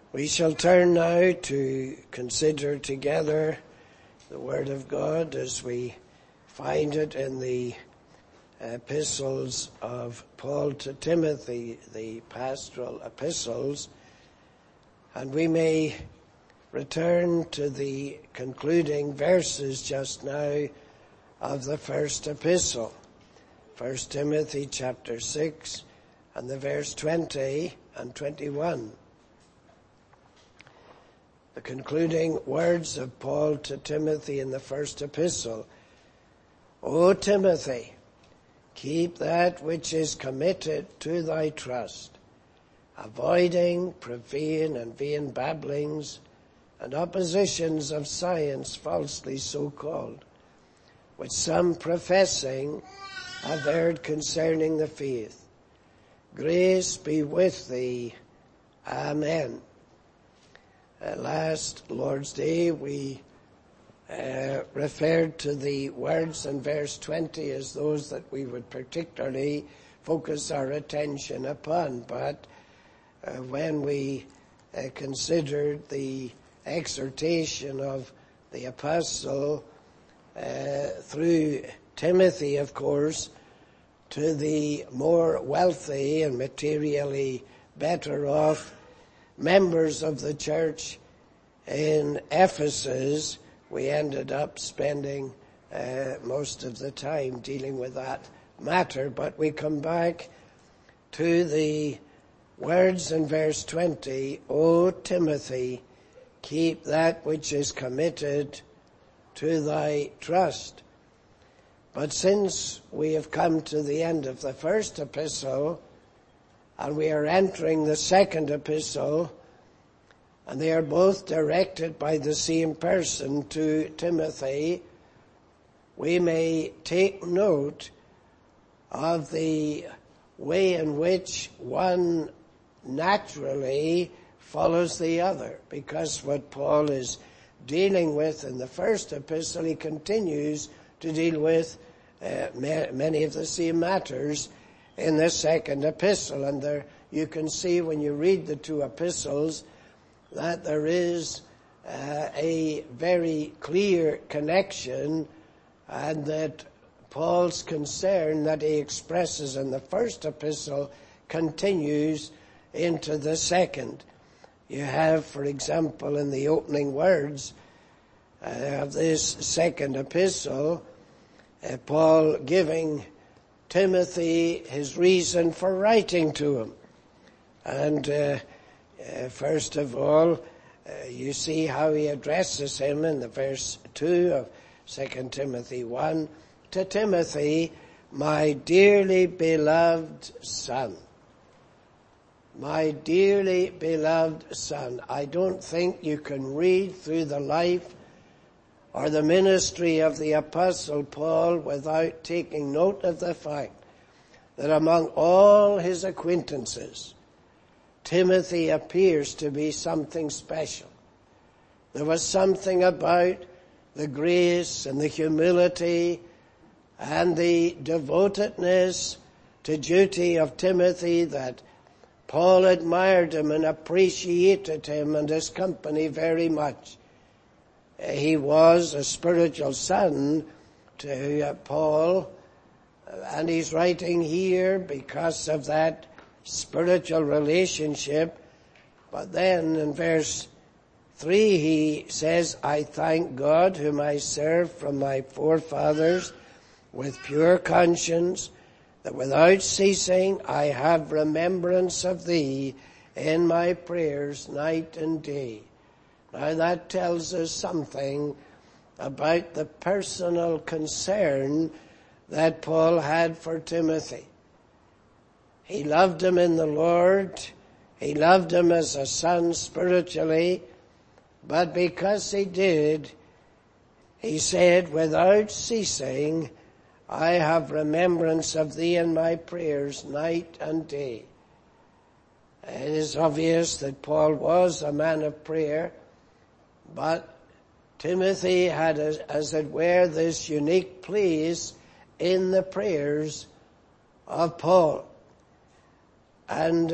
We shall turn now to consider together the Word of God as we find it in the epistles of Paul to Timothy, the pastoral epistles, and we may return to the concluding verses just now of the first epistle, 1 Timothy chapter 6 and the verse 20 and 21. The concluding words of Paul to Timothy in the first epistle. O Timothy, keep that which is committed to thy trust, avoiding profane and vain babblings and oppositions of science falsely so called, which some professing have erred concerning the faith. Grace be with thee. Amen. Last Lord's Day we referred to the words in verse 20 as those that we would particularly focus our attention upon. But when we considered the exhortation of the apostle through Timothy, of course, to the more wealthy and materially better off members of the church in Ephesus, we ended up spending most of the time dealing with that matter. But we come back to the words in verse 20, O Timothy, keep that which is committed to thy trust. But since we have come to the end of the first epistle, and we are entering the second epistle, and they are both directed by the same person to Timothy, we may take note of the way in which one naturally follows the other, because what Paul is dealing with in the first epistle, he continues to deal with many of the same matters in the second epistle. And there you can see when you read the two epistles that there is a very clear connection, and that Paul's concern that he expresses in the first epistle continues into the second. You have, for example, in the opening words of this second epistle, Paul giving Timothy his reason for writing to him. And first of all, you see how he addresses him in the verse 2 of 2 Timothy 1, to Timothy, my dearly beloved son. My dearly beloved son. I don't think you can read through the life or the ministry of the Apostle Paul without taking note of the fact that among all his acquaintances, Timothy appears to be something special. There was something about the grace and the humility and the devotedness to duty of Timothy that Paul admired him and appreciated him and his company very much. He was a spiritual son to Paul, and he's writing here because of that spiritual relationship. But then in verse 3 he says, I thank God whom I serve from my forefathers with pure conscience, that without ceasing I have remembrance of thee in my prayers night and day. Now that tells us something about the personal concern that Paul had for Timothy. He loved him in the Lord. He loved him as a son spiritually. But because he did, he said, without ceasing, I have remembrance of thee in my prayers night and day. It is obvious that Paul was a man of prayer, but Timothy had, as it were, this unique place in the prayers of Paul. And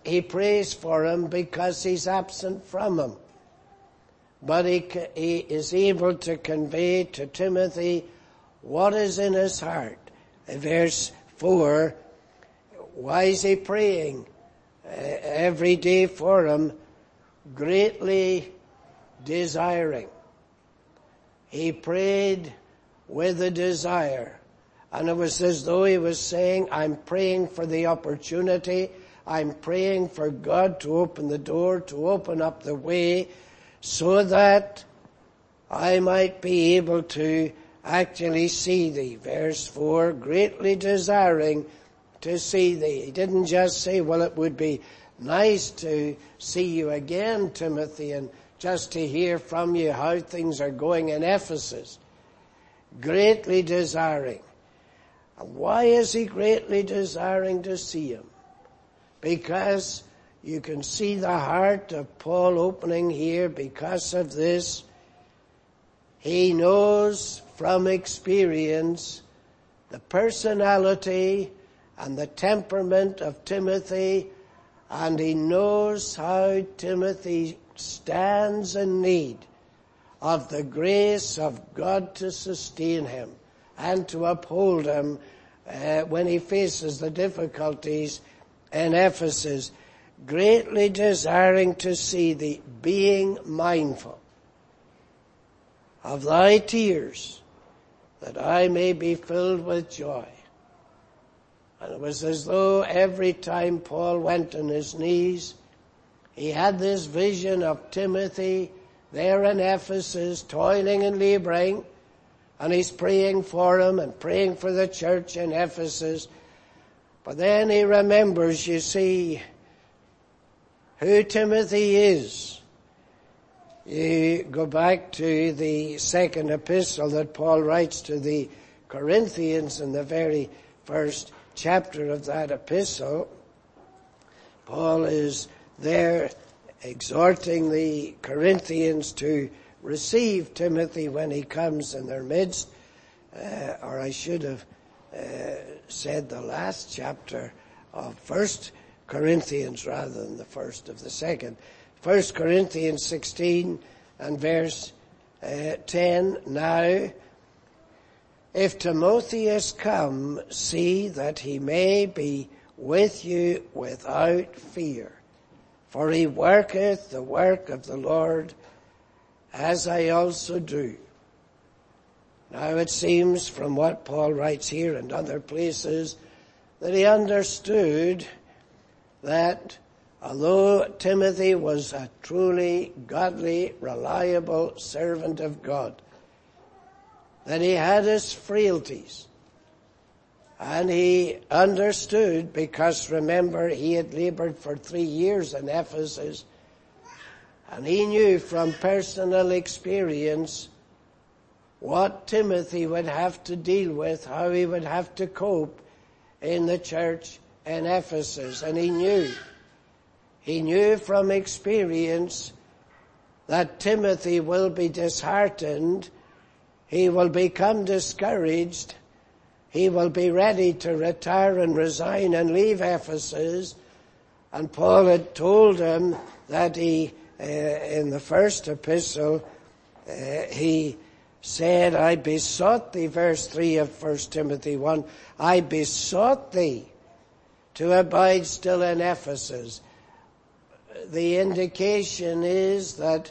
he prays for him because he's absent from him. But he is able to convey to Timothy what is in his heart. In verse 4, why is he praying every day for him? Greatly desiring. He prayed with a desire. And it was as though he was saying, I'm praying for the opportunity. I'm praying for God to open the door, to open up the way, so that I might be able to actually see thee. Verse 4, greatly desiring to see thee. He didn't just say, well, it would be nice to see you again, Timothy, and just to hear from you how things are going in Ephesus. Greatly desiring. And why is he greatly desiring to see him? Because you can see the heart of Paul opening here because of this. He knows from experience the personality and the temperament of Timothy, and he knows how Timothy stands in need of the grace of God to sustain him and to uphold him when he faces the difficulties in Ephesus. Greatly desiring to see thee, being mindful of thy tears, that I may be filled with joy. And it was as though every time Paul went on his knees, he had this vision of Timothy there in Ephesus, toiling and laboring, and he's praying for him and praying for the church in Ephesus. But then he remembers, you see, who Timothy is. You go back to the second epistle that Paul writes to the Corinthians in the very first chapter of that epistle. Paul is there exhorting the Corinthians to receive Timothy when he comes in their midst. Or I should have said the last chapter of 1 Corinthians rather than the first of the second. 1 Corinthians 16 and verse 10. Now, if Timotheus come, see that he may be with you without fear. For he worketh the work of the Lord, as I also do. Now it seems from what Paul writes here and other places that he understood that although Timothy was a truly godly, reliable servant of God, that he had his frailties. And he understood, because remember, he had labored for 3 years in Ephesus, and he knew from personal experience what Timothy would have to deal with, how he would have to cope in the church in Ephesus. And he knew from experience that Timothy will be disheartened, he will become discouraged, he will be ready to retire and resign and leave Ephesus. And Paul had told him that he, in the first epistle, he said, I besought thee, verse 3 of 1 Timothy 1, I besought thee to abide still in Ephesus. The indication is that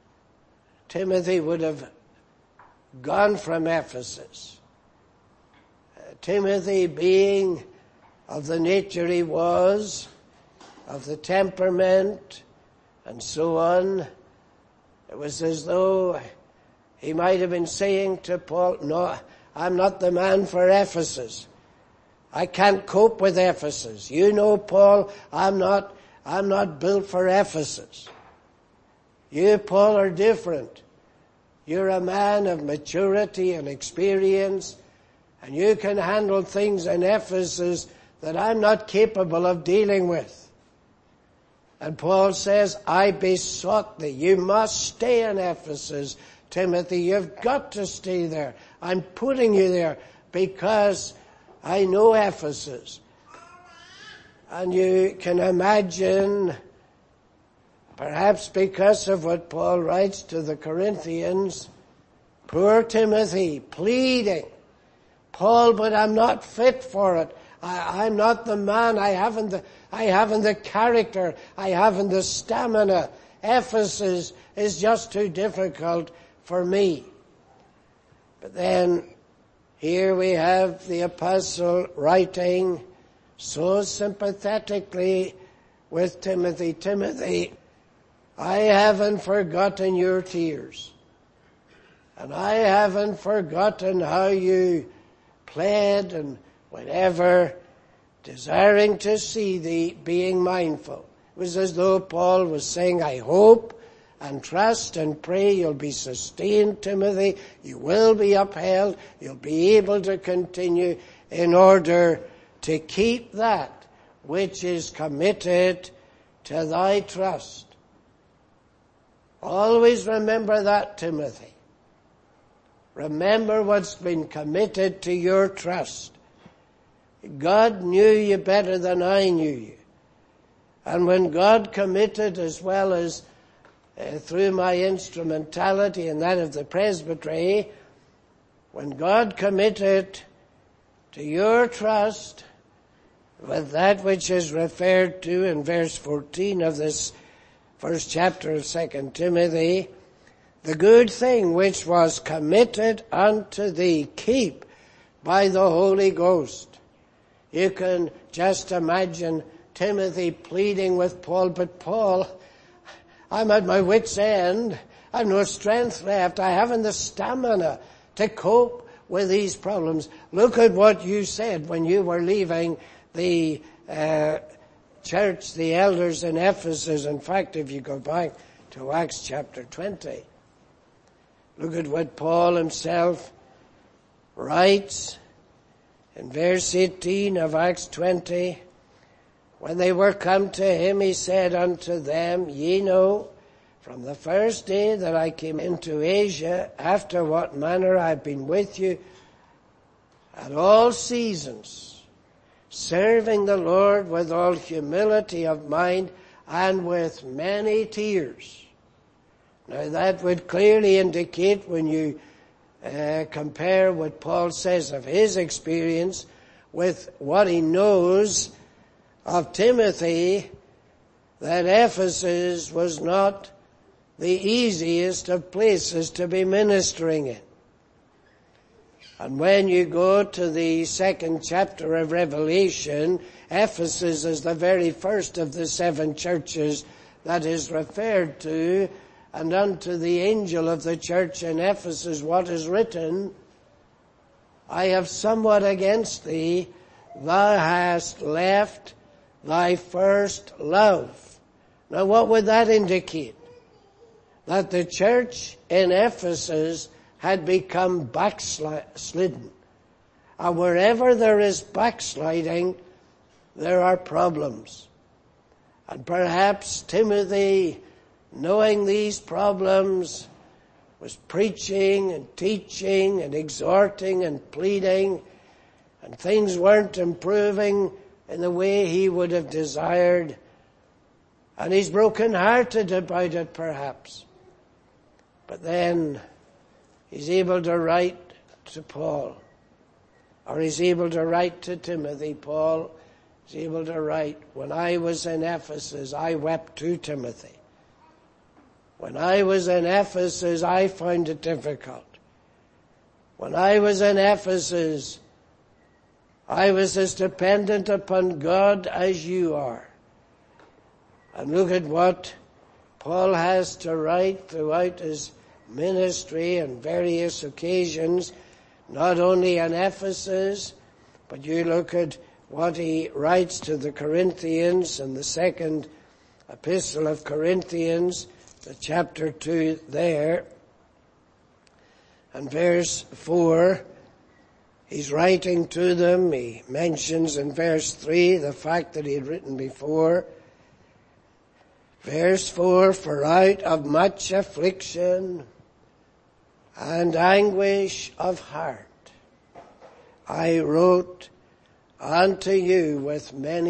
Timothy would have gone from Ephesus. Timothy, being of the nature he was, of the temperament, and so on, it was as though he might have been saying to Paul, no, I'm not the man for Ephesus. I can't cope with Ephesus. You know, Paul, I'm not built for Ephesus. You, Paul, are different. You're a man of maturity and experience, and you can handle things in Ephesus that I'm not capable of dealing with. And Paul says, I besought thee. You must stay in Ephesus, Timothy. You've got to stay there. I'm putting you there because I know Ephesus. And you can imagine, perhaps because of what Paul writes to the Corinthians, poor Timothy pleading, Paul, but I'm not fit for it. I'm not the man. I haven't the character. I haven't the stamina. Ephesus is just too difficult for me. But then here we have the apostle writing so sympathetically with Timothy. Timothy, I haven't forgotten your tears. And I haven't forgotten how you pled and whenever desiring to see thee, being mindful. It was as though Paul was saying, I hope and trust and pray you'll be sustained, Timothy. You will be upheld. You'll be able to continue in order to keep that which is committed to thy trust. Always remember that, Timothy. Remember what's been committed to your trust. God knew you better than I knew you. And when God committed, as well as through my instrumentality and that of the presbytery, when God committed to your trust with that which is referred to in verse 14 of this first chapter of 2 Timothy, the good thing which was committed unto thee, keep by the Holy Ghost. You can just imagine Timothy pleading with Paul, but Paul, I'm at my wit's end. I've no strength left. I haven't the stamina to cope with these problems. Look at what you said when you were leaving the church, the elders in Ephesus. In fact, if you go back to Acts chapter 20, look at what Paul himself writes in verse 18 of Acts 20. When they were come to him, he said unto them, Ye know, from the first day that I came into Asia, after what manner I have been with you at all seasons, serving the Lord with all humility of mind and with many tears. Now that would clearly indicate, when you compare what Paul says of his experience with what he knows of Timothy, that Ephesus was not the easiest of places to be ministering in. And when you go to the second chapter of Revelation, Ephesus is the very first of the 7 churches that is referred to. And unto the angel of the church in Ephesus what is written, I have somewhat against thee, thou hast left thy first love. Now what would that indicate? That the church in Ephesus had become backslidden. And wherever there is backsliding, there are problems. And perhaps Timothy, knowing these problems, was preaching and teaching and exhorting and pleading, and things weren't improving in the way he would have desired. And he's broken-hearted about it, perhaps. But then he's able to write to Paul, or he's able to write to Timothy. Paul is able to write, when I was in Ephesus, I wept to Timothy. When I was in Ephesus, I found it difficult. When I was in Ephesus, I was as dependent upon God as you are. And look at what Paul has to write throughout his ministry on various occasions, not only in Ephesus, but you look at what he writes to the Corinthians in the second epistle of Corinthians, the chapter 2 there, and verse 4, he's writing to them. He mentions in verse 3 the fact that he had written before. Verse 4, for out of much affliction and anguish of heart I wrote unto you with many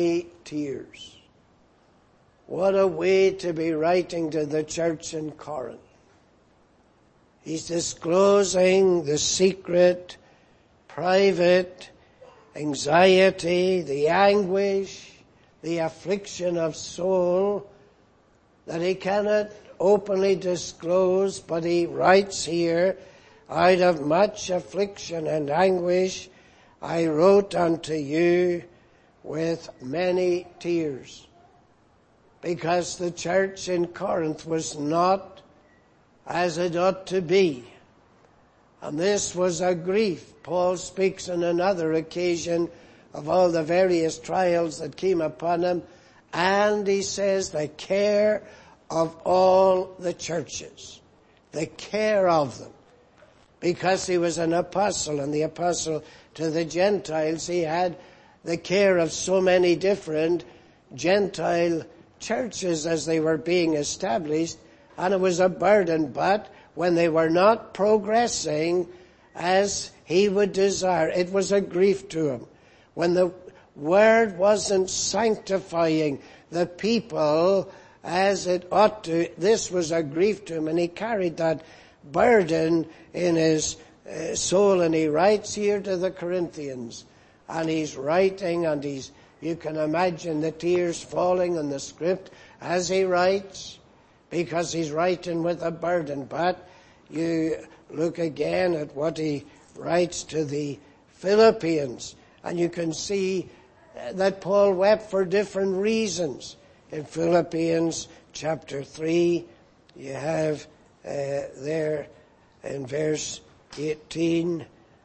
tears. What a way to be writing to the church in Corinth. He's disclosing the secret, private anxiety, the anguish, the affliction of soul that he cannot openly disclose, but he writes here, out of much affliction and anguish, I wrote unto you with many tears. Because the church in Corinth was not as it ought to be. And this was a grief. Paul speaks on another occasion of all the various trials that came upon him. And he says the care of all the churches. The care of them. Because he was an apostle, and the apostle to the Gentiles, he had the care of so many different Gentile churches as they were being established, and it was a burden. But when they were not progressing as he would desire, it was a grief to him. When the word wasn't sanctifying the people as it ought to, this was a grief to him, and he carried that burden in his soul. And he writes here to the Corinthians, and he's writing, and you can imagine the tears falling on the script as he writes, because he's writing with a burden. But you look again at what he writes to the Philippians, and you can see that Paul wept for different reasons. In Philippians chapter 3, you have there in verse 18,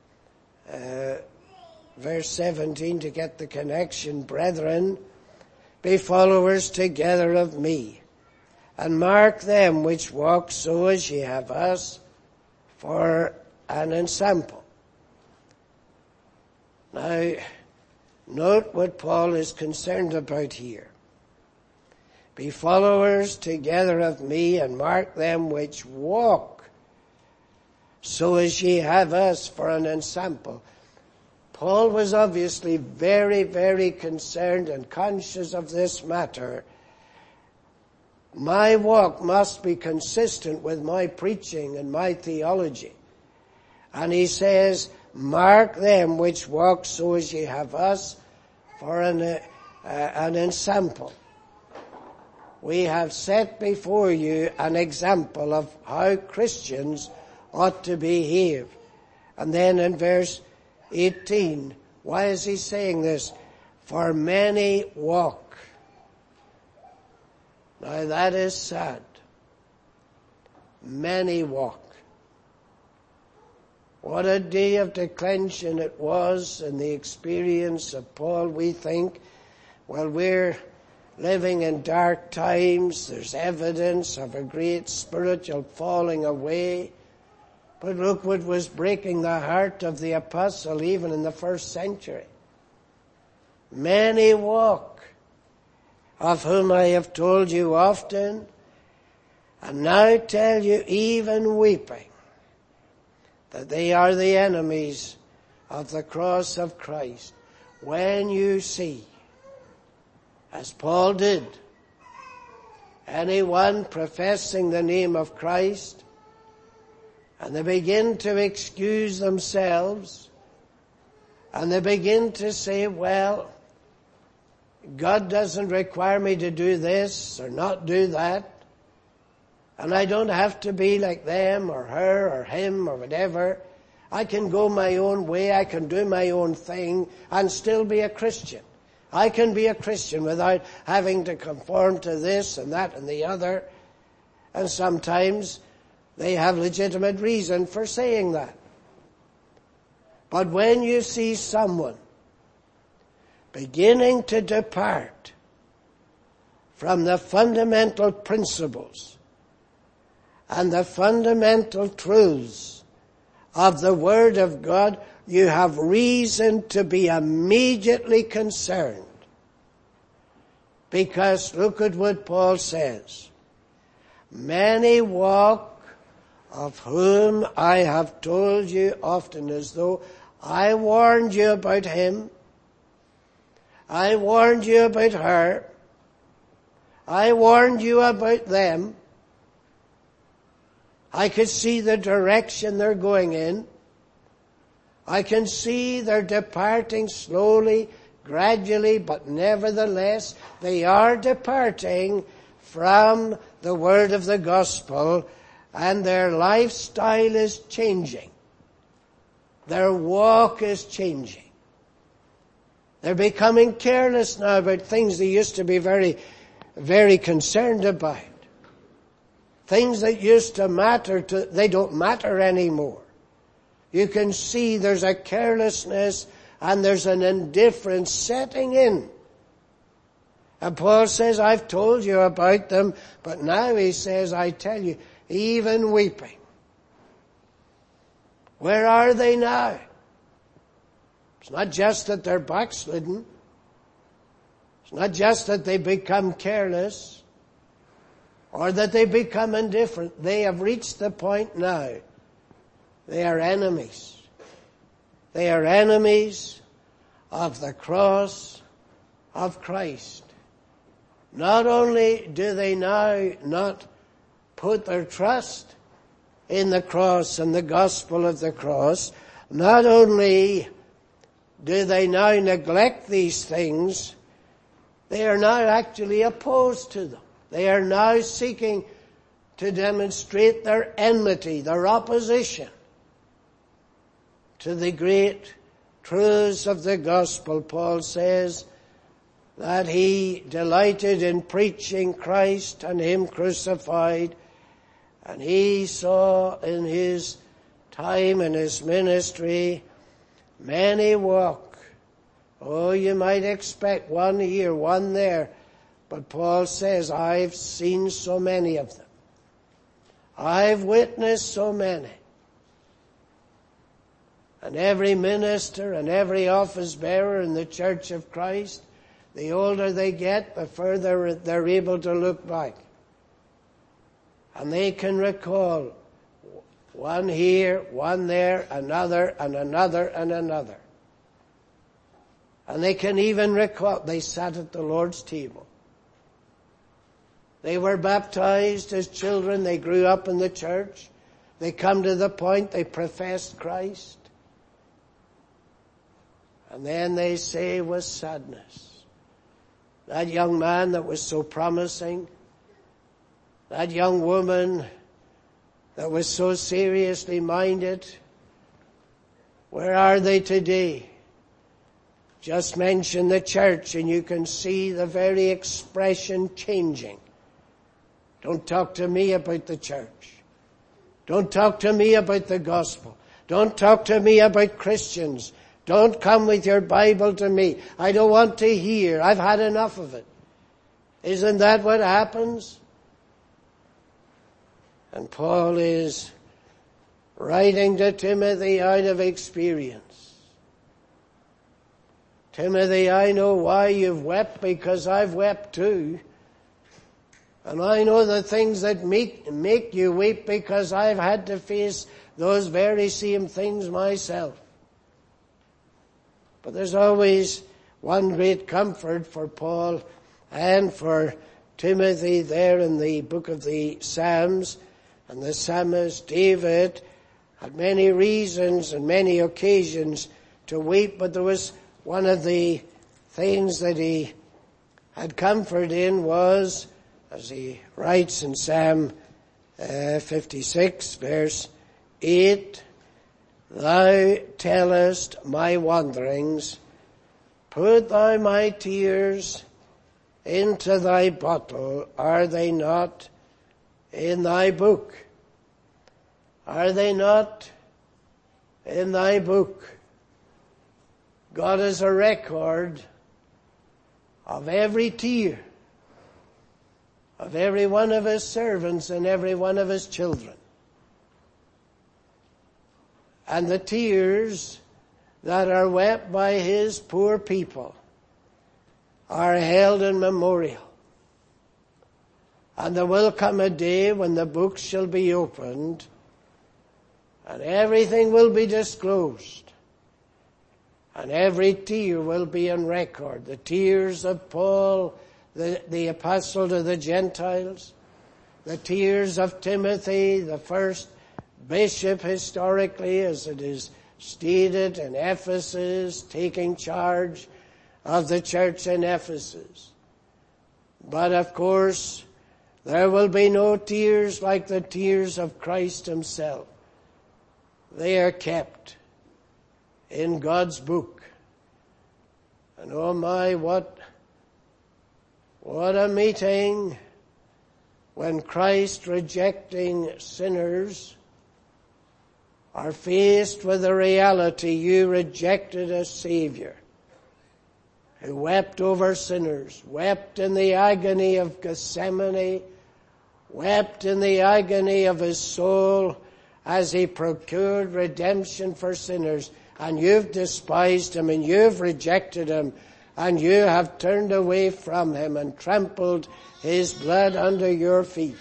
verse 17 to get the connection, brethren, be followers together of me, and mark them which walk so as ye have us for an ensample. Now, note what Paul is concerned about here. Be followers together of me, and mark them which walk so as ye have us for an ensample. Paul was obviously very, very concerned and conscious of this matter. My walk must be consistent with my preaching and my theology. And he says, mark them which walk so as ye have us for an ensample. We have set before you an example of how Christians ought to behave. And then in verse 18, why is he saying this? For many walk. Now that is sad. Many walk. What a day of declension it was in the experience of Paul. We think, well, we're living in dark times. There's evidence of a great spiritual falling away. But look what was breaking the heart of the apostle even in the first century. Many walk, of whom I have told you often, and now tell you even weeping, that they are the enemies of the cross of Christ. When you see, as Paul did, anyone professing the name of Christ, and they begin to excuse themselves, and they begin to say, well, God doesn't require me to do this or not do that, and I don't have to be like them or her or him or whatever. I can go my own way, I can do my own thing and still be a Christian. I can be a Christian without having to conform to this and that and the other. And sometimes they have legitimate reason for saying that. But when you see someone beginning to depart from the fundamental principles and the fundamental truths of the Word of God, you have reason to be immediately concerned. Because look at what Paul says. Many walk, of whom I have told you often, as though I warned you about him. I warned you about her. I warned you about them. I could see the direction they're going in. I can see they're departing slowly, gradually, but nevertheless, they are departing from the word of the gospel, and their lifestyle is changing. Their walk is changing. They're becoming careless now about things they used to be very, very concerned about. Things that used to matter they don't matter anymore. You can see there's a carelessness and there's an indifference setting in. And Paul says, I've told you about them, but now he says, I tell you, even weeping. Where are they now? It's not just that they're backslidden. It's not just that they become careless or that they become indifferent. They have reached the point now. They are enemies. They are enemies of the cross of Christ. Not only do they now not put their trust in the cross and the gospel of the cross, not only do they now neglect these things, they are now actually opposed to them. They are now seeking to demonstrate their enmity, their opposition to the great truths of the gospel. Paul says that he delighted in preaching Christ and him crucified, and he saw in his time in his ministry many walk. Oh, you might expect one here, one there, but Paul says, I've seen so many of them. I've witnessed so many. And every minister and every office bearer in the Church of Christ, the older they get, the further they're able to look back. And they can recall one here, one there, another, and another, and another. And they can even recall they sat at the Lord's table. They were baptized as children. They grew up in the church. They come to the point they professed Christ. And then they say with sadness, that young man that was so promising, that young woman that was so seriously minded, where are they today? Just mention the church and you can see the very expression changing. Don't talk to me about the church. Don't talk to me about the gospel. Don't talk to me about Christians. Don't come with your Bible to me. I don't want to hear. I've had enough of it. Isn't that what happens? And Paul is writing to Timothy out of experience. Timothy, I know why you've wept, because I've wept too. And I know the things that make you weep, because I've had to face those very same things myself. But there's always one great comfort for Paul and for Timothy there in the book of the Psalms. And the psalmist David had many reasons and many occasions to weep, but there was one of the things that he had comfort in was, as he writes in Psalm 56, verse 8, Thou tellest my wanderings, put thou my tears into thy bottle, are they not in thy book? Are they not in thy book? God has a record of every tear of every one of his servants and every one of his children. And the tears that are wept by his poor people are held in memorial. And there will come a day when the books shall be opened and everything will be disclosed. And every tear will be on record. The tears of Paul, the apostle to the Gentiles, the tears of Timothy, the first bishop historically, as it is stated in Ephesus, taking charge of the church in Ephesus. But of course, there will be no tears like the tears of Christ himself. They are kept in God's book. And oh my, what a meeting when Christ, rejecting sinners, are faced with the reality: you rejected a Savior who wept over sinners, wept in the agony of Gethsemane, wept in the agony of his soul as he procured redemption for sinners. And you've despised him, and you've rejected him, and you have turned away from him and trampled his blood under your feet.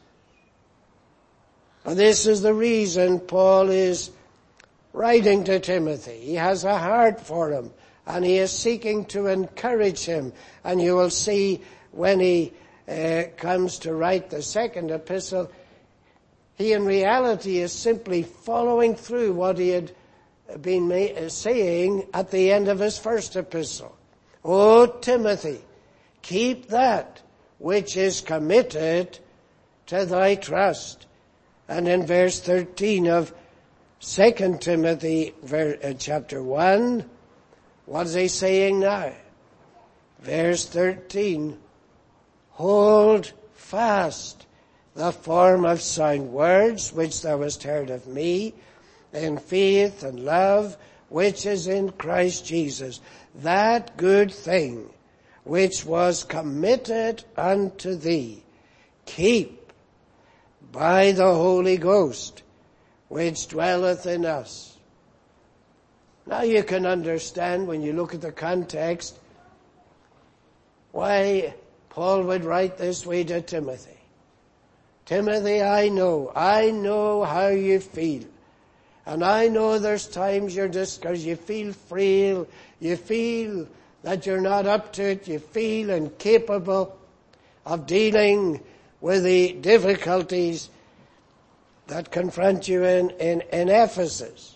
And this is the reason Paul is writing to Timothy. He has a heart for him, and he is seeking to encourage him. And you will see when he comes to write the second epistle, he in reality is simply following through what he had been saying at the end of his first epistle. O Timothy, keep that which is committed to thy trust. And in verse 13 of 2 Timothy chapter 1, what is he saying now? Verse 13, hold fast the form of sound words which thou hast heard of me, in faith and love which is in Christ Jesus, that good thing which was committed unto thee, keep by the Holy Ghost which dwelleth in us. Now you can understand, when you look at the context, why Paul would write this way to Timothy. Timothy, I know how you feel. And I know there's times you're discouraged, you feel frail, you feel that you're not up to it, you feel incapable of dealing with the difficulties that confront you in Ephesus.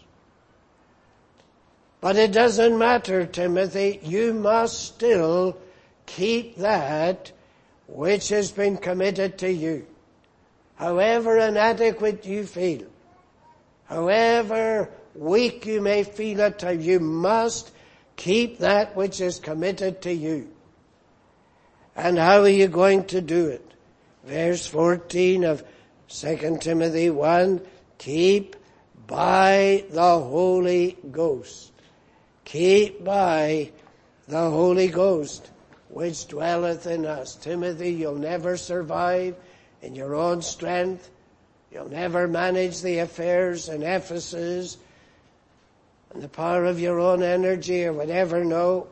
But it doesn't matter, Timothy, you must still keep that which has been committed to you. However inadequate you feel, however weak you may feel at times, you must keep that which is committed to you. And how are you going to do it? Verse 14 of 2 Timothy 1, keep by the Holy Ghost. Keep by the Holy Ghost which dwelleth in us. Timothy, you'll never survive in your own strength. You'll never manage the affairs in Ephesus and the power of your own energy or whatever, no.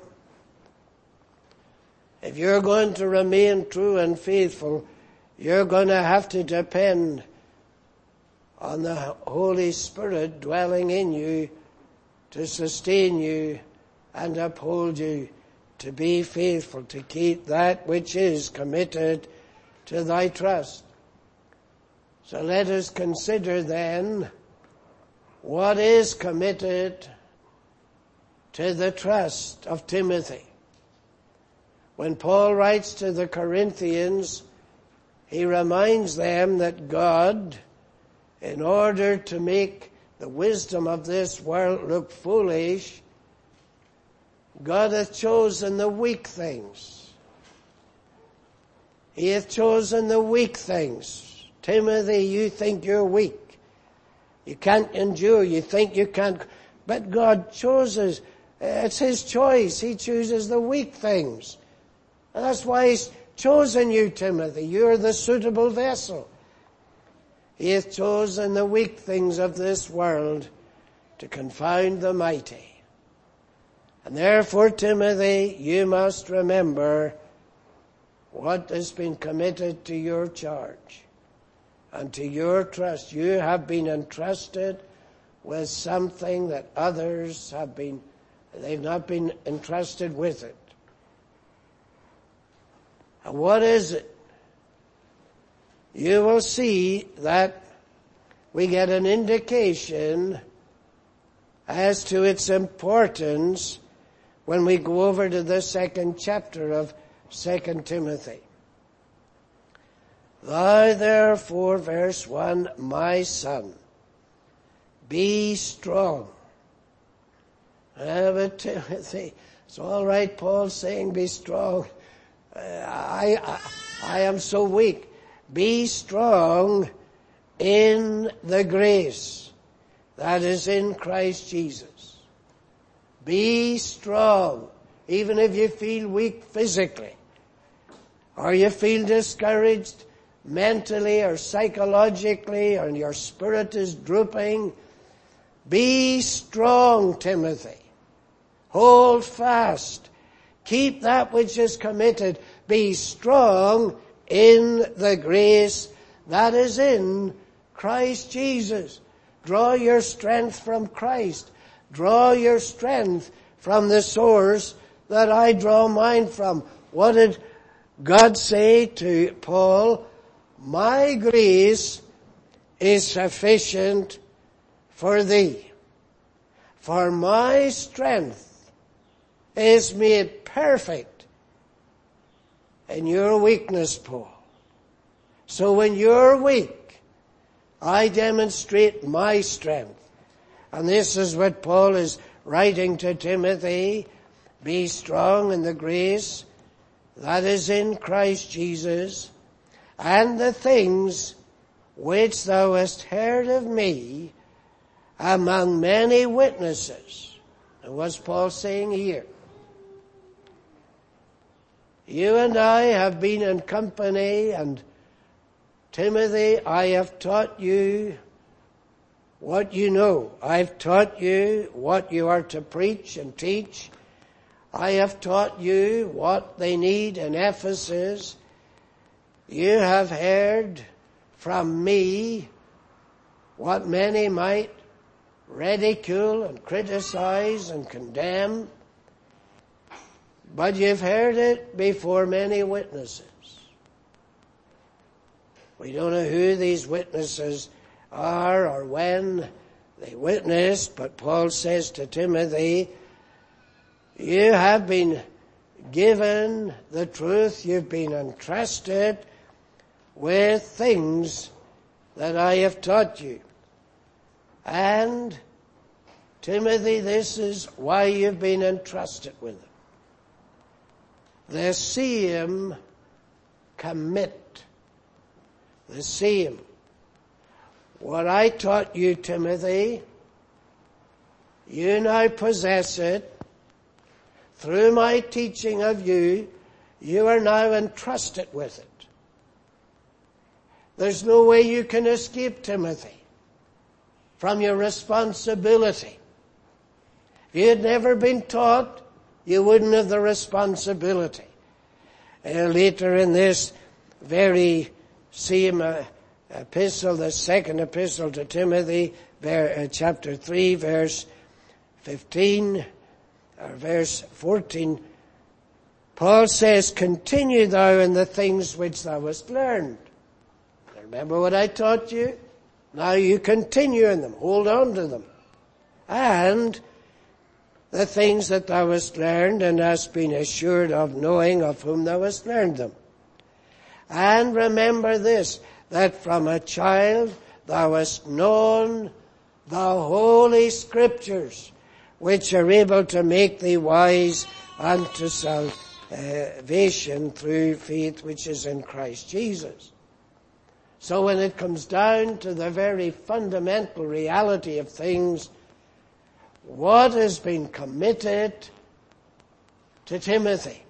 If you're going to remain true and faithful, you're going to have to depend on the Holy Spirit dwelling in you to sustain you and uphold you, to be faithful, to keep that which is committed to thy trust. So let us consider then what is committed to the trust of Timothy. When Paul writes to the Corinthians, he reminds them that God, in order to make the wisdom of this world look foolish, God hath chosen the weak things. He hath chosen the weak things. Timothy, you think you're weak. You can't endure. You think you can't. But God chooses. It's His choice. He chooses the weak things. And that's why He's chosen you, Timothy. You're the suitable vessel. He hath chosen the weak things of this world to confound the mighty. And therefore, Timothy, you must remember what has been committed to your charge and to your trust. You have been entrusted with something that others have been They've not been entrusted with it. And what is it? You will see that we get an indication as to its importance when we go over to the 2nd chapter of 2 Timothy. Thou therefore, verse 1, my son, be strong. But Timothy, it's all right, Paul's saying be strong. I am so weak. Be strong in the grace that is in Christ Jesus. Be strong, even if you feel weak physically, or you feel discouraged mentally or psychologically, or your spirit is drooping. Be strong, Timothy. Hold fast. Keep that which is committed. Be strong in the grace that is in Christ Jesus. Draw your strength from Christ. Draw your strength from the source that I draw mine from. What did God say to Paul? My grace is sufficient for thee. For my strength is made perfect in your weakness, Paul. So when you're weak, I demonstrate my strength. And this is what Paul is writing to Timothy. Be strong in the grace that is in Christ Jesus, and the things which thou hast heard of me among many witnesses. And what's Paul saying here? You and I have been in company, and Timothy, I have taught you what you know. I've taught you what you are to preach and teach. I have taught you what they need in Ephesus. You have heard from me what many might ridicule and criticize and condemn. But you've heard it before many witnesses. We don't know who these witnesses are or when they witnessed, but Paul says to Timothy, you have been given the truth, you've been entrusted with things that I have taught you. And Timothy, this is why you've been entrusted with them. The same commit. The same. What I taught you, Timothy, you now possess it. Through my teaching of you, you are now entrusted with it. There's no way you can escape, Timothy, from your responsibility. If you had never been taught, you wouldn't have the responsibility. Later in this very same epistle, the 2nd epistle to Timothy, chapter 3, verse 15, or verse 14, Paul says, continue thou in the things which thou hast learned. Remember what I taught you? Now you continue in them. Hold on to them. And the things that thou hast learned and hast been assured of, knowing of whom thou hast learned them. And remember this, that from a child thou hast known the holy scriptures, which are able to make thee wise unto salvation through faith which is in Christ Jesus. So when it comes down to the very fundamental reality of things, what has been committed to Timothy?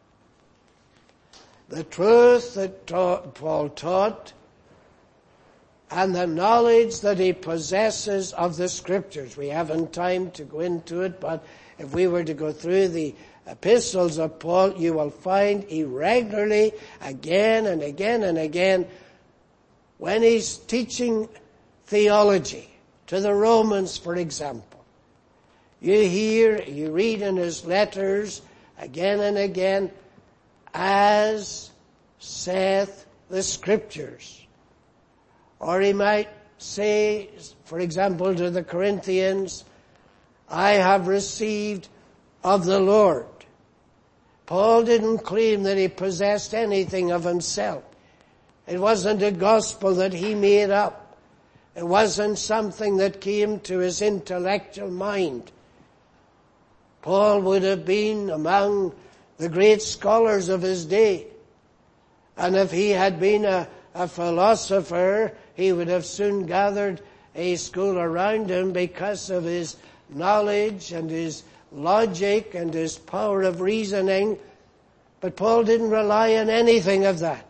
The truth that Paul taught and the knowledge that he possesses of the Scriptures. We haven't time to go into it, but if we were to go through the epistles of Paul, you will find he regularly, again and again and again, when he's teaching theology to the Romans, for example, You read in his letters again and again, as saith the Scriptures. Or he might say, for example, to the Corinthians, I have received of the Lord. Paul didn't claim that he possessed anything of himself. It wasn't a gospel that he made up. It wasn't something that came to his intellectual mind. Paul would have been among the great scholars of his day. And if he had been a philosopher, he would have soon gathered a school around him because of his knowledge and his logic and his power of reasoning. But Paul didn't rely on anything of that.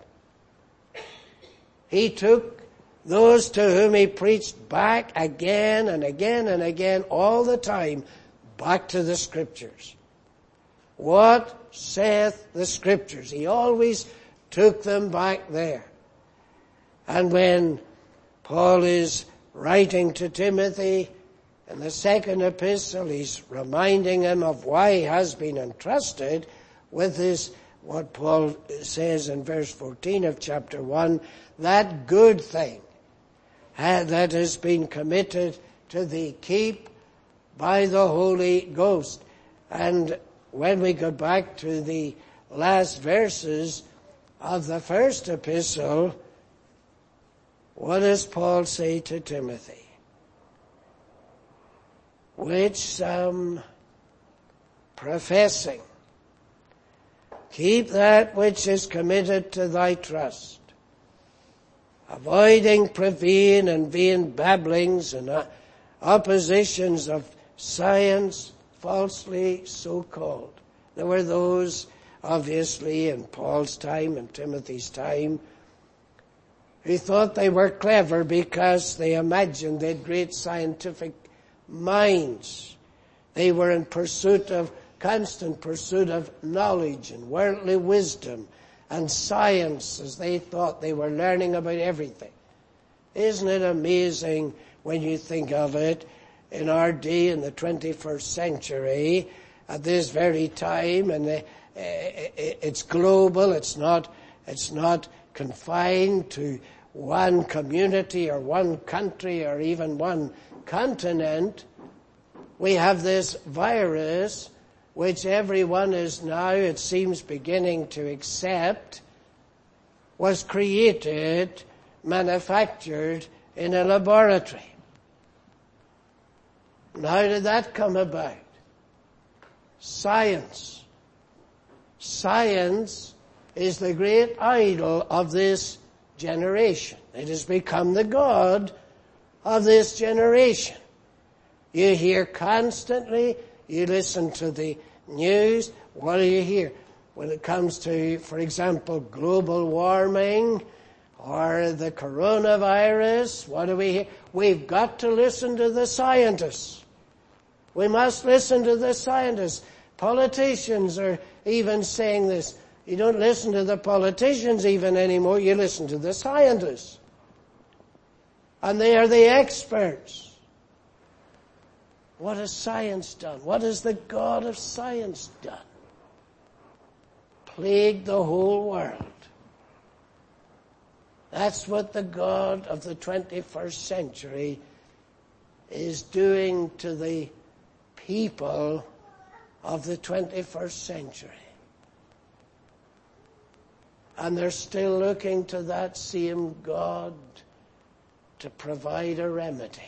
He took those to whom he preached back again and again and again, all the time, back to the Scriptures. What saith the Scriptures? He always took them back there. And when Paul is writing to Timothy in the second epistle, he's reminding him of why he has been entrusted with this, what Paul says in verse 14 of chapter 1, that good thing that has been committed to thee, keep by the Holy Ghost. And when we go back to the last verses of the first epistle, what does Paul say to Timothy? Which some professing, keep that which is committed to thy trust, avoiding profane and vain babblings and oppositions of science, falsely so called. There were those, obviously, in Paul's time and Timothy's time, who thought they were clever because they imagined they had great scientific minds. They were in constant pursuit of knowledge and worldly wisdom and science, as they thought they were learning about everything. Isn't it amazing when you think of it, in our day, in the 21st century, at this very time, and it's global, it's not confined to one community or one country or even one continent. We have this virus which everyone is now, it seems, beginning to accept, was created, manufactured in a laboratory. And how did that come about? Science. Science is the great idol of this generation. It has become the god of this generation. You hear constantly, you listen to the news, what do you hear? When it comes to, for example, global warming or the coronavirus, what do we hear? We've got to listen to the scientists. We must listen to the scientists. Politicians are even saying this. You don't listen to the politicians even anymore, you listen to the scientists. And they are the experts. What has science done? What has the God of science done? Plagued the whole world. That's what the God of the 21st century is doing to the people of the 21st century. And they're still looking to that same God to provide a remedy.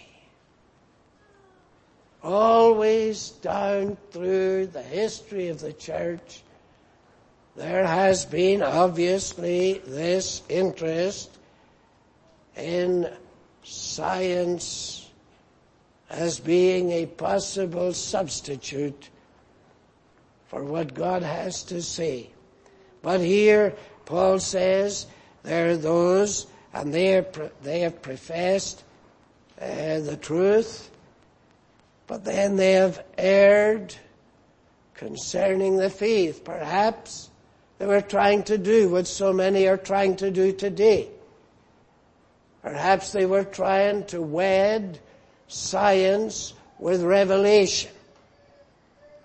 Always down through the history of the church, there has been obviously this interest in science as being a possible substitute for what God has to say. But here Paul says there are those, and they have professed the truth, but then they have erred concerning the faith. Perhaps they were trying to do what so many are trying to do today. Perhaps they were trying to wed science with revelation.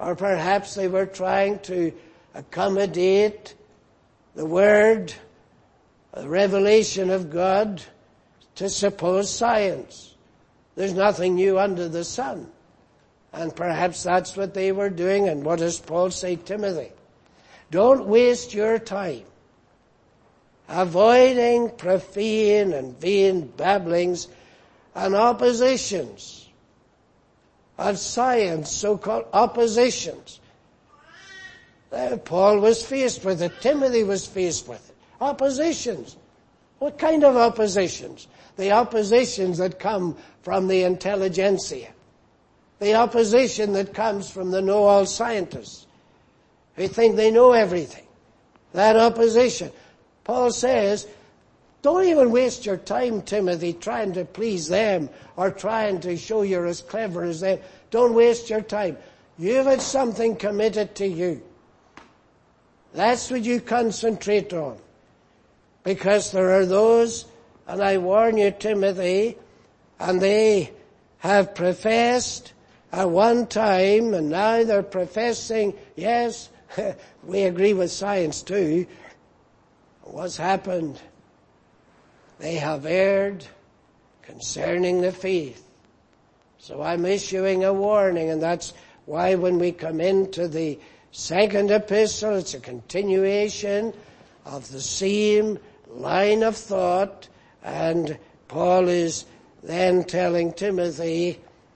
Or perhaps they were trying to accommodate the Word, the revelation of God, to supposed science. There's nothing new under the sun. And perhaps that's what they were doing. And what does Paul say, Timothy? Don't waste your time avoiding profane and vain babblings and oppositions of science, so-called oppositions. Paul was faced with it. Timothy was faced with it. Oppositions. What kind of oppositions? The oppositions that come from the intelligentsia. The opposition that comes from the know-all scientists who think they know everything. That opposition. Paul says, don't even waste your time, Timothy, trying to please them or trying to show you're as clever as them. Don't waste your time. You've had something committed to you. That's what you concentrate on. Because there are those, and I warn you, Timothy, and they have professed at one time, and now they're professing, yes, we agree with science too. What's happened? They have erred concerning the faith. So I'm issuing a warning, and that's why when we come into the second epistle, it's a continuation of the same line of thought, and Paul is then telling Timothy,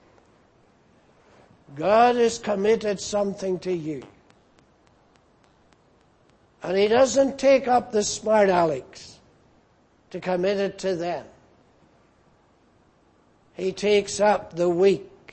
God has committed something to you. And he doesn't take up the smart alecks to commit it to them. He takes up the weak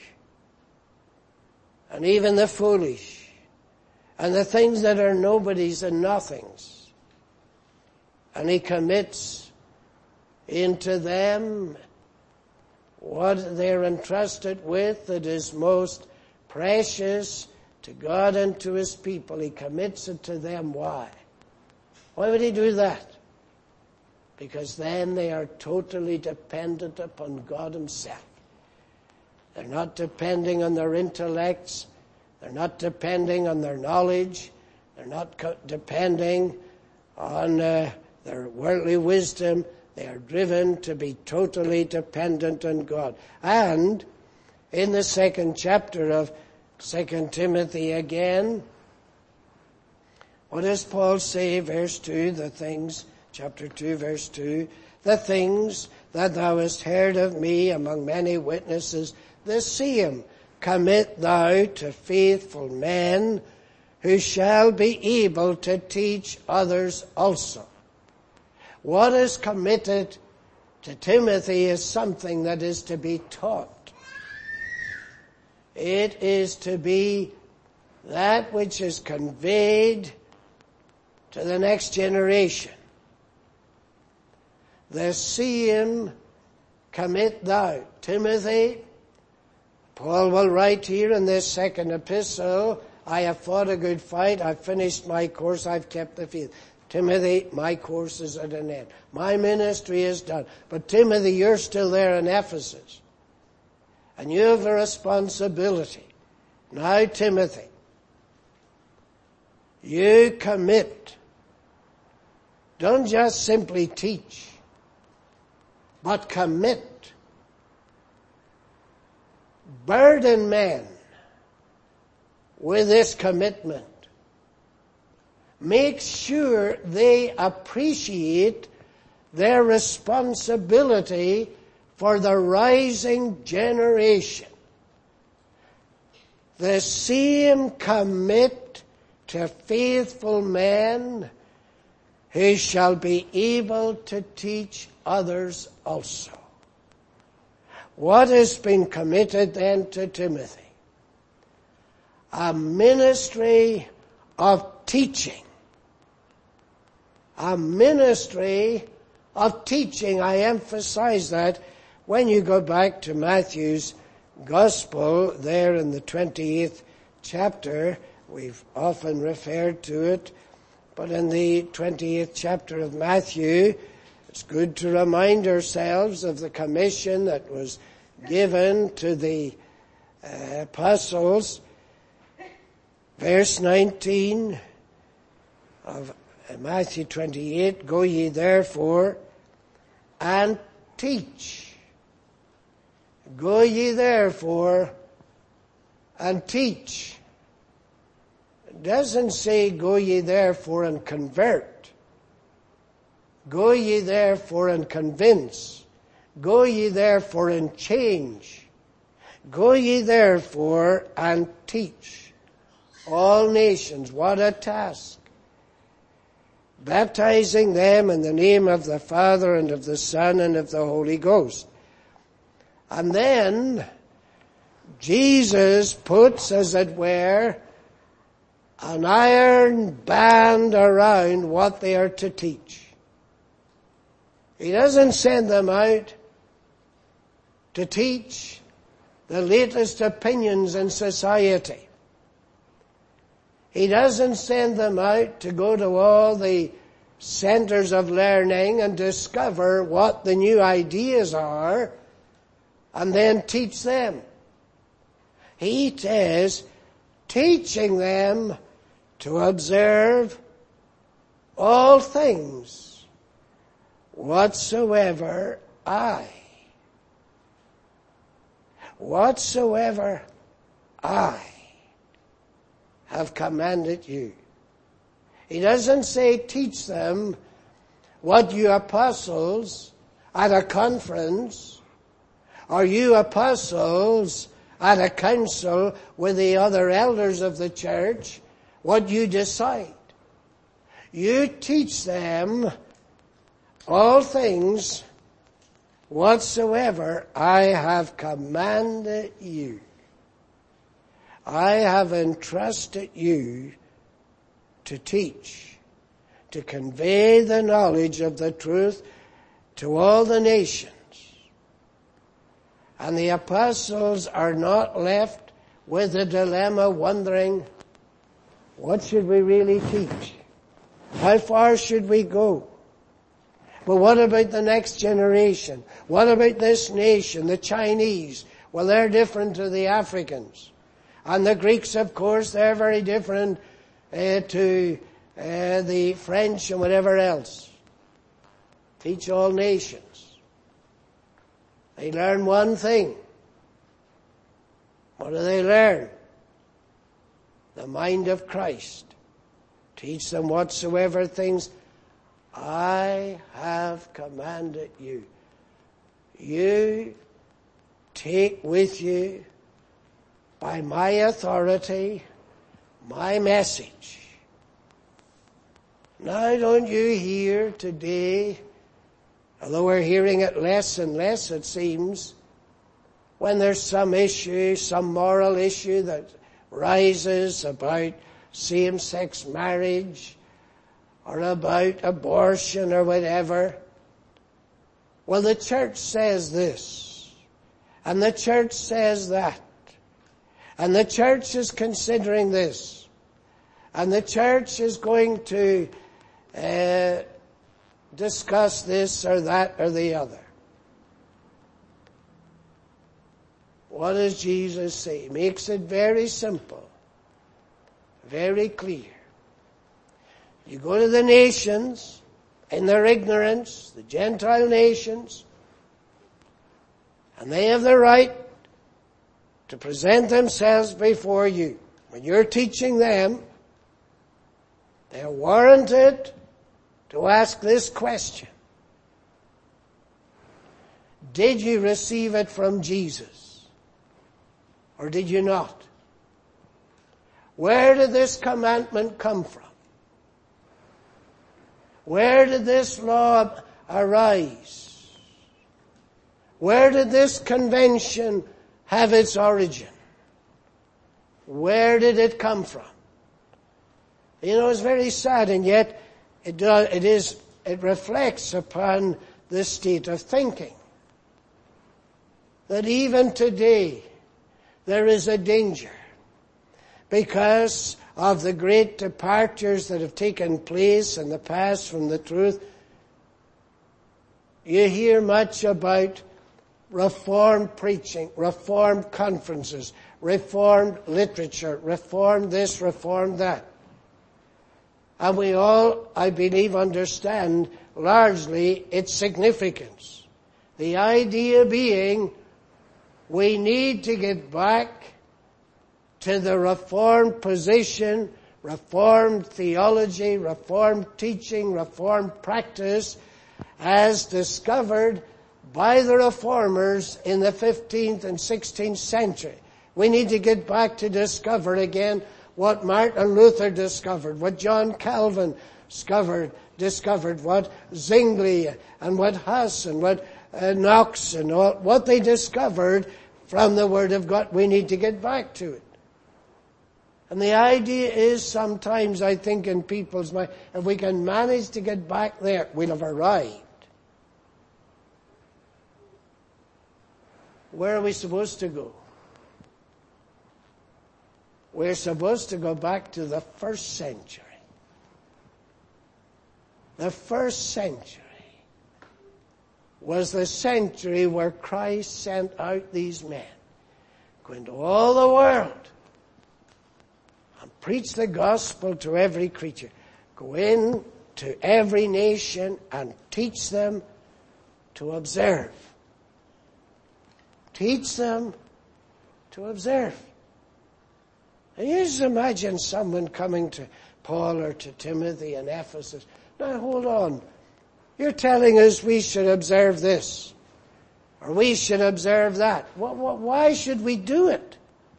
and even the foolish and the things that are nobodies and nothings. And he commits into them what they're entrusted with that is most precious to God and to his people. He commits it to them. Why? Why would he do that? Because then they are totally dependent upon God himself. They're not depending on their intellects. They're not depending on their knowledge. They're not depending on their worldly wisdom. They are driven to be totally dependent on God. And in the second chapter of 2 Timothy again, what does Paul say, verse 2, the things, chapter 2, verse 2, the things that thou hast heard of me among many witnesses, the same commit thou to faithful men who shall be able to teach others also. What is committed to Timothy is something that is to be taught. It is to be that which is conveyed to the next generation. The same commit thou. Timothy, Paul will write here in this second epistle, I have fought a good fight, I've finished my course, I've kept the faith. Timothy, my course is at an end. My ministry is done. But Timothy, you're still there in Ephesus. And you have a responsibility. Now, Timothy, you commit. Don't just simply teach, but commit. Burden men with this commitment. Make sure they appreciate their responsibility for the rising generation. The same commit to faithful men who shall be able to teach others also. What has been committed then to Timothy? A ministry of teaching. A ministry of teaching. I emphasize that when you go back to Matthew's Gospel, there in the 28th chapter, we've often referred to it, but in the 28th chapter of Matthew, it's good to remind ourselves of the commission that was given to the apostles. Verse 19 of Matthew 28, go ye therefore and teach. Go ye therefore and teach. It doesn't say go ye therefore and convert. Go ye therefore and convince. Go ye therefore and change. Go ye therefore and teach all nations. What a task. Baptizing them in the name of the Father and of the Son and of the Holy Ghost. And then Jesus puts, as it were, an iron band around what they are to teach. He doesn't send them out to teach the latest opinions in society. He doesn't send them out to go to all the centers of learning and discover what the new ideas are and then teach them. He is teaching them to observe all things whatsoever I have commanded you. He doesn't say teach them what you apostles at a conference or you apostles at a council with the other elders of the church, what you decide. You teach them all things whatsoever I have commanded you. I have entrusted you to teach, to convey the knowledge of the truth to all the nations. And the apostles are not left with a dilemma wondering, what should we really teach? How far should we go? But what about the next generation? What about this nation, the Chinese? Well, they're different to the Africans. And the Greeks, of course, they're very different to the French and whatever else. Teach all nations. They learn one thing. What do they learn? The mind of Christ. Teach them whatsoever things I have commanded you. You take with you, by my authority, my message. Now don't you hear today, although we're hearing it less and less, it seems, when there's some issue, some moral issue that rises about same-sex marriage or about abortion or whatever. Well, the church says this, and the church says that, and the church is considering this, and the church is going to discuss this or that or the other. What does Jesus say? He makes it very simple, very clear. You go to the nations in their ignorance, the Gentile nations, and they have the right to present themselves before you. When you're teaching them, they're warranted to ask this question. Did you receive it from Jesus? Or did you not? Where did this commandment come from? Where did this law arise? Where did this convention have its origin? Where did it come from? You know, it's very sad, and yet it reflects upon the state of thinking. That even today, there is a danger because of the great departures that have taken place in the past from the truth. You hear much about Reformed preaching, Reformed conferences, Reformed literature, Reformed this, Reformed that. And we all, I believe, understand largely its significance. The idea being we need to get back to the Reformed position, Reformed theology, Reformed teaching, Reformed practice as discovered by the Reformers in the 15th and 16th century. We need to get back to discover again what Martin Luther discovered, what John Calvin discovered, what Zwingli and what Huss and what Knox and what they discovered from the Word of God. We need to get back to it. And the idea is sometimes, I think, in people's mind, if we can manage to get back there, we'll have arrived. Where are we supposed to go? We're supposed to go back to the first century. The first century was the century where Christ sent out these men, go into all the world and preach the gospel to every creature. Go in to every nation and teach them to observe. Teach them to observe. And you just imagine someone coming to Paul or to Timothy in Ephesus. Now hold on. You're telling us we should observe this, or we should observe that. Why should we do it?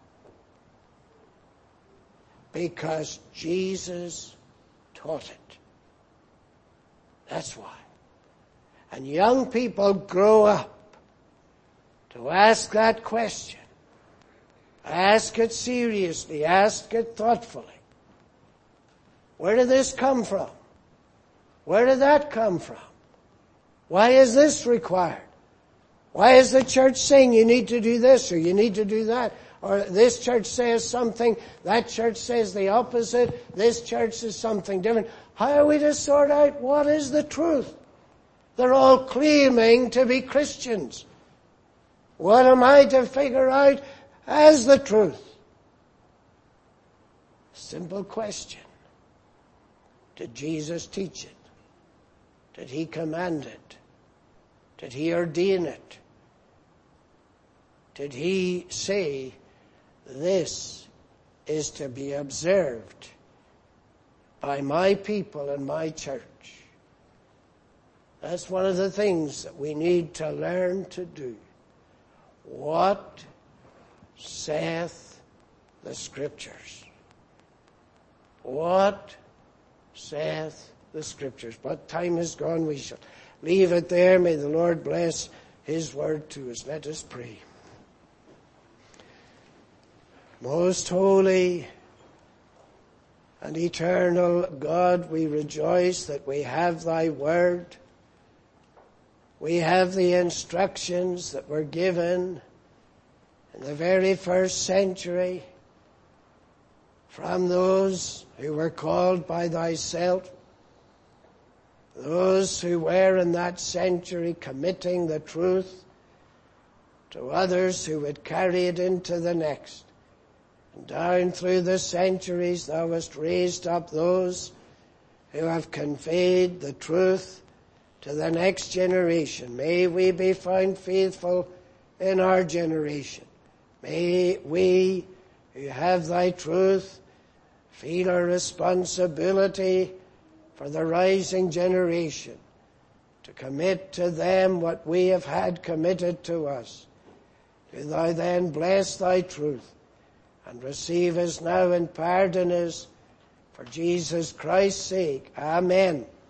Because Jesus taught it. That's why. And young people grow up to ask that question. Ask it seriously. Ask it thoughtfully. Where did this come from? Where did that come from? Why is this required? Why is the church saying you need to do this or you need to do that? Or this church says something, that church says the opposite, this church says something different. How are we to sort out what is the truth? They're all claiming to be Christians. What am I to figure out as the truth? Simple question. Did Jesus teach it? Did he command it? Did he ordain it? Did he say, this is to be observed by my people and my church? That's one of the things that we need to learn to do. What saith the Scriptures? What saith the Scriptures? But time is gone. We shall leave it there. May the Lord bless His word to us. Let us pray. Most holy and eternal God, we rejoice that we have Thy word. We have the instructions that were given in the very first century from those who were called by Thyself, those who were in that century committing the truth to others who would carry it into the next. And down through the centuries Thou hast raised up those who have conveyed the truth to the next generation. May we be found faithful in our generation. May we who have Thy truth feel our responsibility for the rising generation, to commit to them what we have had committed to us. Do Thou then bless Thy truth and receive us now and pardon us for Jesus Christ's sake. Amen.